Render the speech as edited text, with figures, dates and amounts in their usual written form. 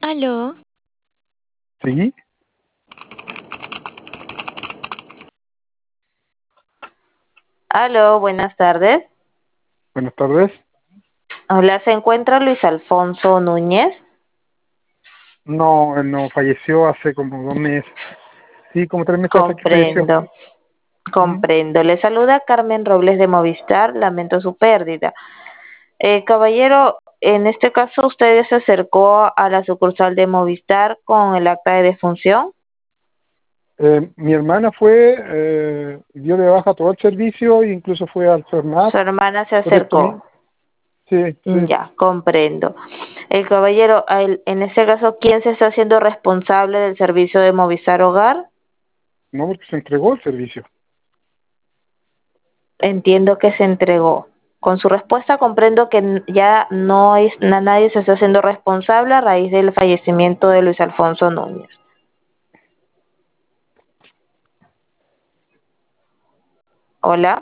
Aló, Sí, Aló, buenas tardes. buenas tardes. Hola, ¿se encuentra Luis Alfonso Núñez? No, él no falleció hace como 2 meses. Sí, como 3 meses hace que falleció. Comprendo, Ujú. comprendo. Le saluda Carmen Robles de Movistar, lamento su pérdida. Caballero, en este caso usted ya se acercó a la sucursal de Movistar con el acta de defunción. Mi hermana dio de baja todo el servicio e incluso fue al Su FERNAP hermana se por esto acercó. mismo. Sí, sí. Ya, comprendo. El caballero, en este caso, ¿quién se está haciendo responsable del servicio de Movistar Hogar? No, porque se entregó el servicio. Entiendo que se entregó. Con su respuesta comprendo que ya no es, nadie se está haciendo responsable a raíz del fallecimiento de Luis Alfonso Núñez. Hola.